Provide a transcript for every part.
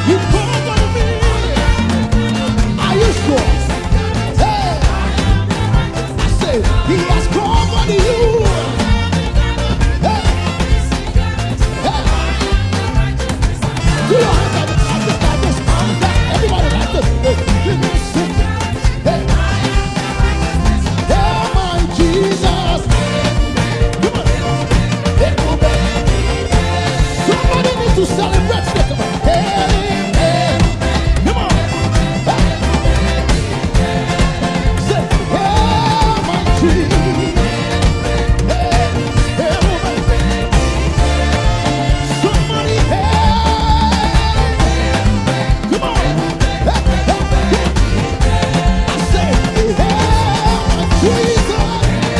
You covered me. Are you sure? Hey, I say he has covered you. Hey, hey. Do your hands like this, everybody like this. Hey, hey, hey, my Jesus. Come on. Somebody needs to celebrate. Come on. Hey, hey. Come on. Say, hey, my Jesus. Hey, hey, somebody, hey. Come on. I say, hey, my Jesus.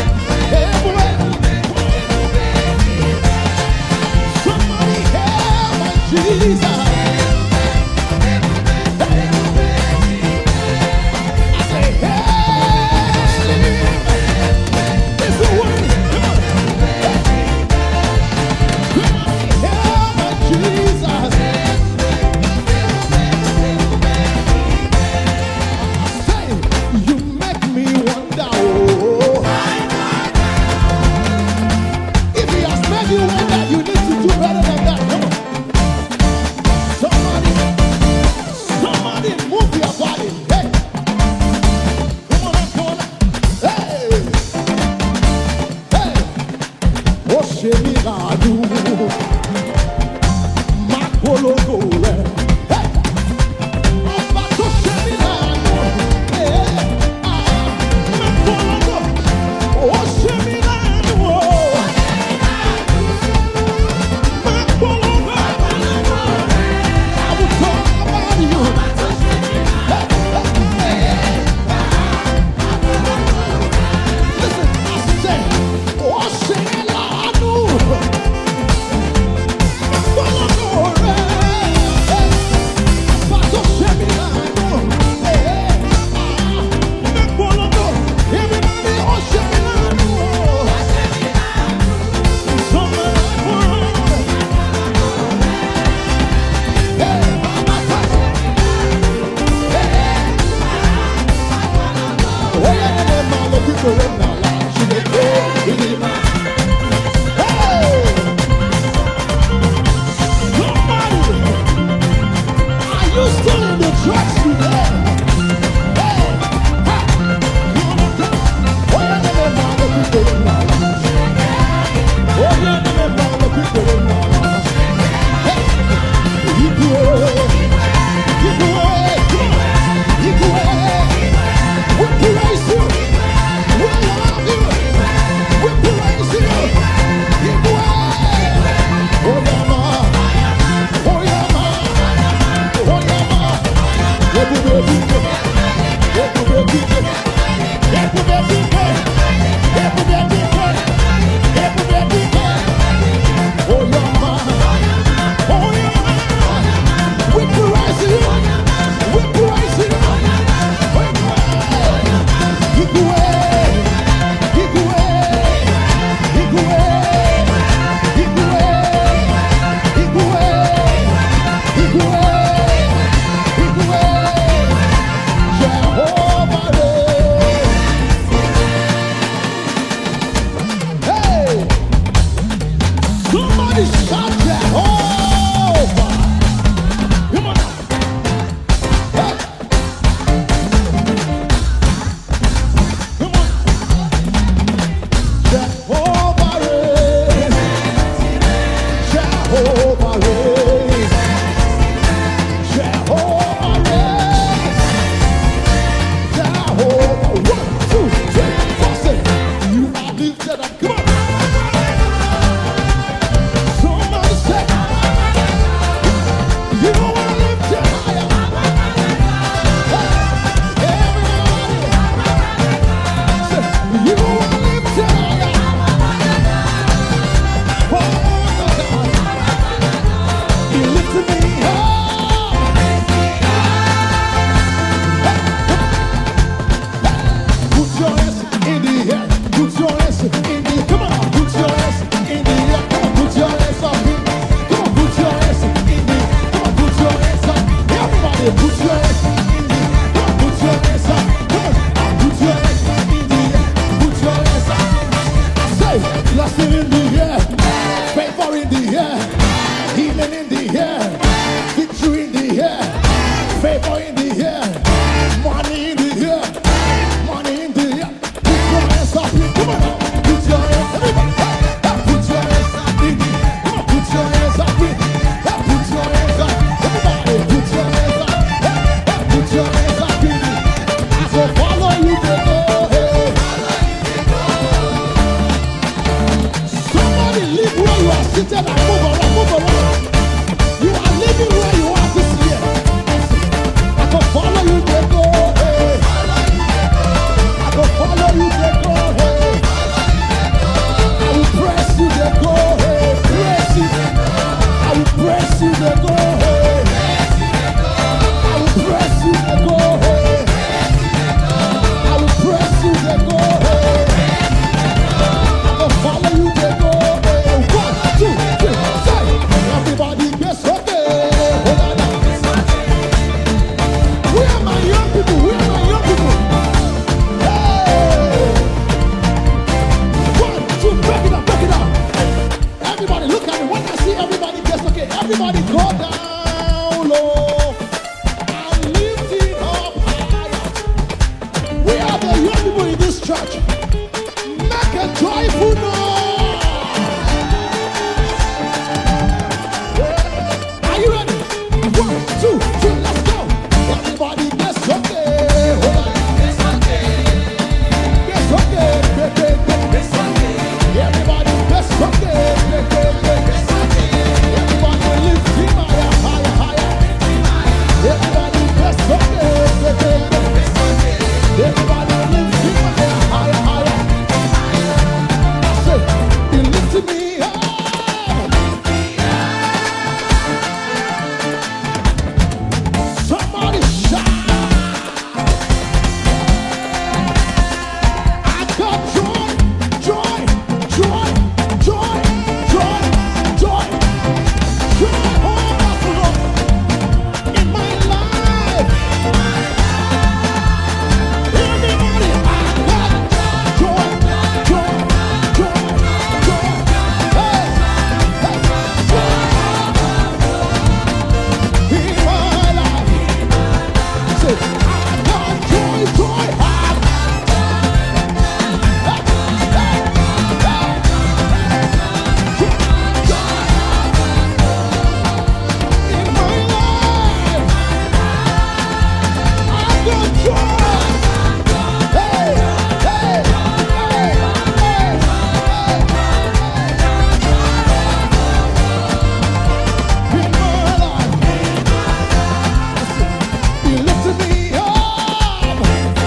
Somebody help my Jesus. I say, help. It's the word. Come on. Help my Jesus. Say, you make me wonder. Oh. If he has made you wonder, you need to do better than that. Come on. oh, and lift it up higher. We are the young people in this church. Make a joyful noise. Yeah. Are you ready? 1, 2, 3, let's go. Everybody get something. Hold on. Get something. Get something. Get something. Everybody get something. Get something. Everybody lift him higher, higher, higher. Everybody get something. Get something. Everybody lift him higher, higher, higher. I say, he lifted me up. Somebody shout. I got joy, joy, joy, joy, joy, joy, joy overflow in my life. Everybody, I got joy, joy, joy, joy. Hey, hey, joy in my life. Say, I got joy, joy, in my life. I got joy. Hey, hey, hey, in my life. You lifted me up.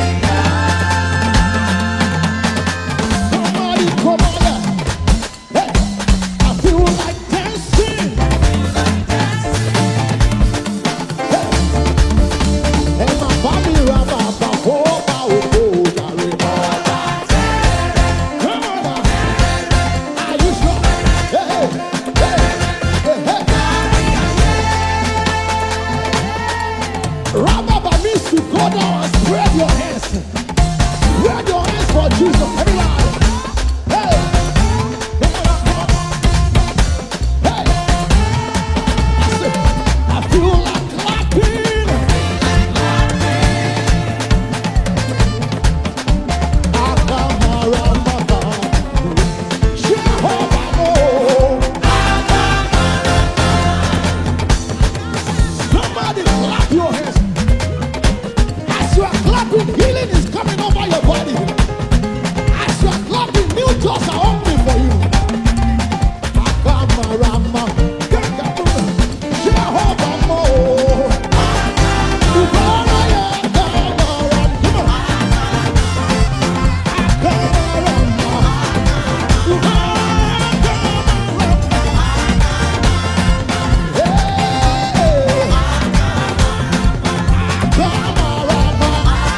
Somebody come on. Hey, I feel like dancing. Hey, and my body rub up, oh, oh, oh, darling. Come on now. Are you sure? Hey, hey, hey, hey, hey. Rababa means to go down and spread your hands. Spread your hands for Jesus. Everybody. Hey. Hey. I say, I feel like clapping. I come around my heart. Jehovah, oh. Somebody clap your hands. As you are clapping, healing is coming over your body. As you are clapping, new doors are opening for you. Akamarama, Jehovah, oh. Ubaraya, Akamaram, come on. Akamarama, Ubaraya, hey, Akamarama.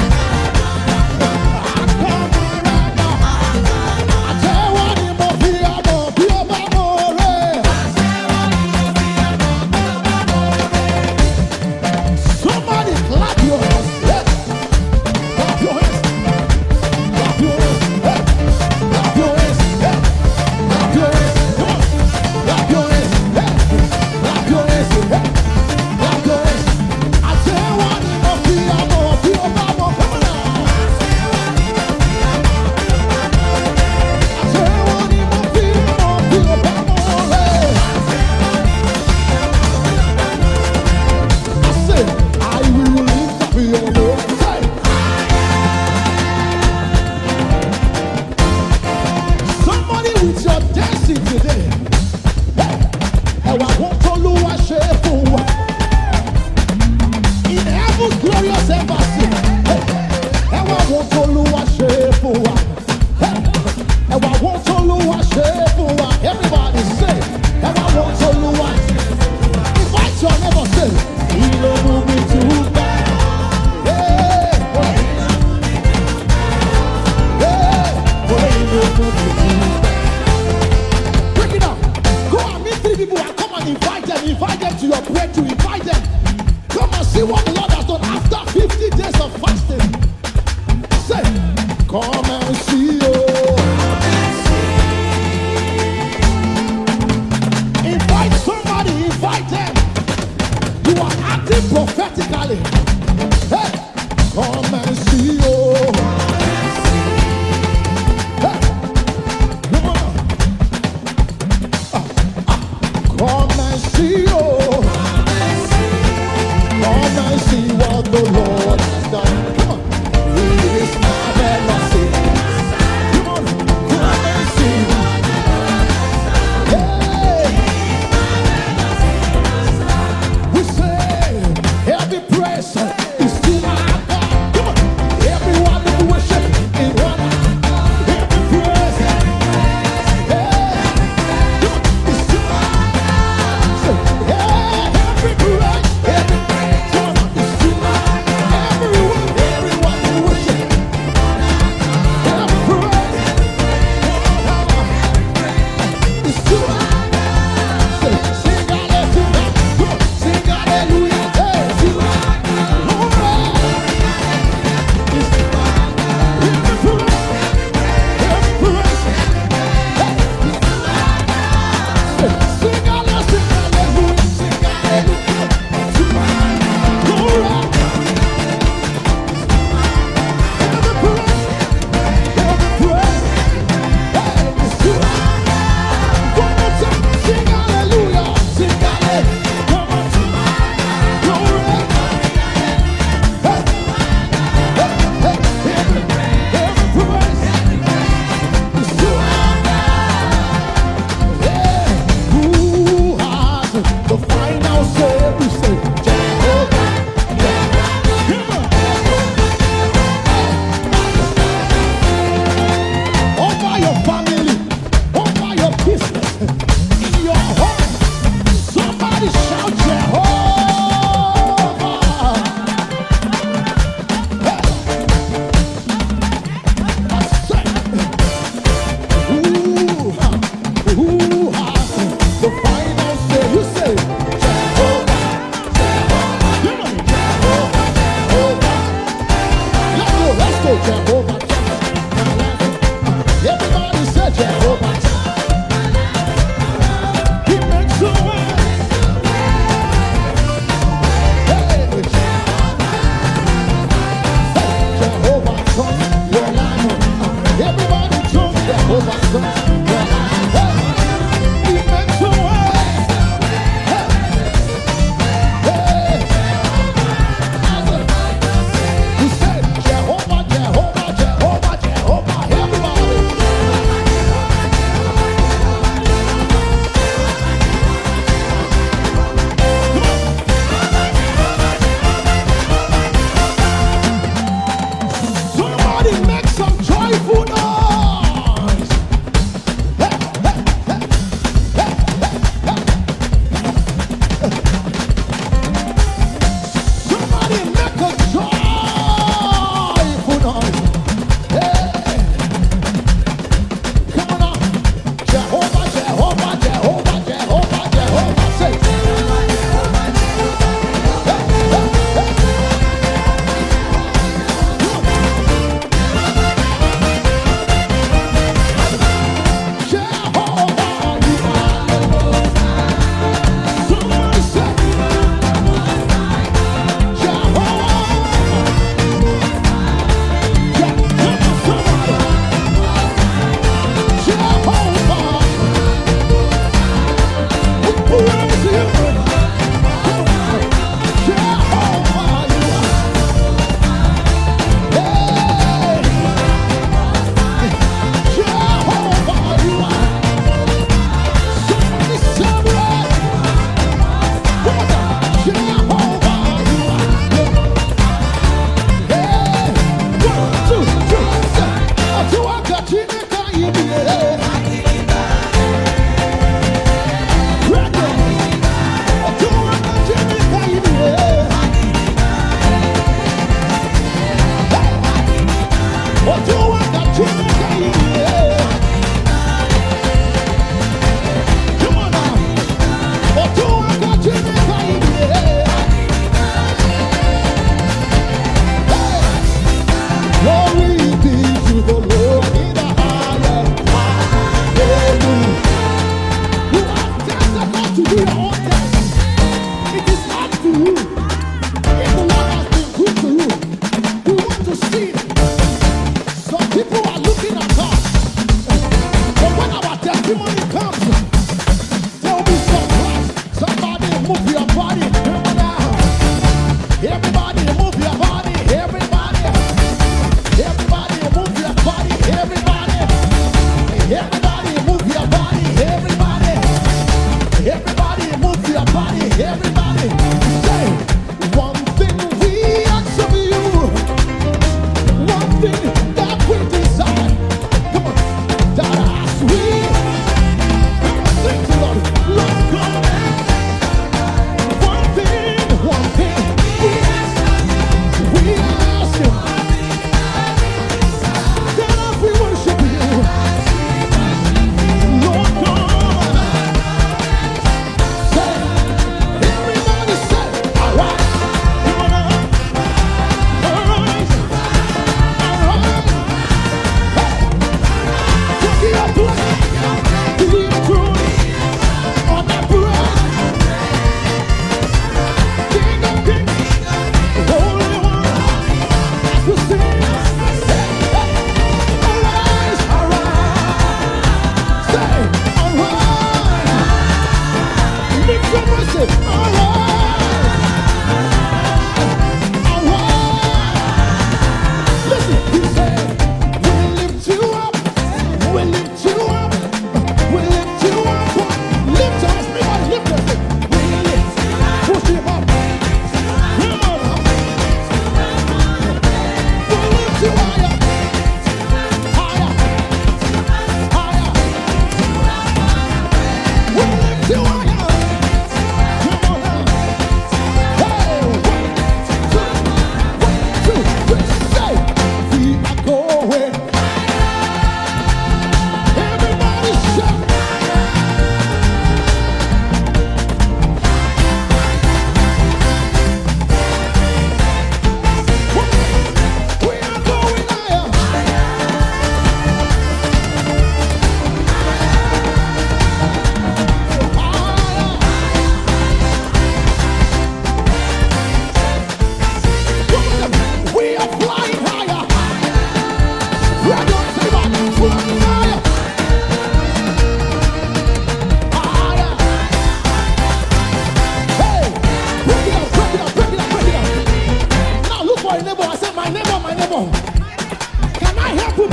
Somebody clap your hands. Clap your hands. Clap your hands. Clap your hands. Clap your hands. Come on. Clap your hands. Clap your hands. Clap your hands. I tell one of the come on now. Somebody with your dancing today. And I want to lose in heaven's glorious embassy. And I want to lose and I want to lose everybody say, and I want to lose. Invite your neighbor, say, he don't move me too bad. Hey, he don't move me too bad. Break it up. Go and meet 3 people and come and invite them to your breakthrough. Invite them. Come and see what the Lord has done after 50 days of fasting. Say, come and see you. Invite somebody, invite them. You are acting prophetically. Hey, come and see, oh. Hey, come on. Come and see, oh. Come and see what the Lord has done. Come on. It is marvelous. Come on. Come and see. Hey. We say every praise is to our God. Come on. Everyone that worship in one. Every praise. Hey. Come on. It's to our God. Say, hey, every praise. Every praise. Come on. It's to our God.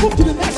move to the next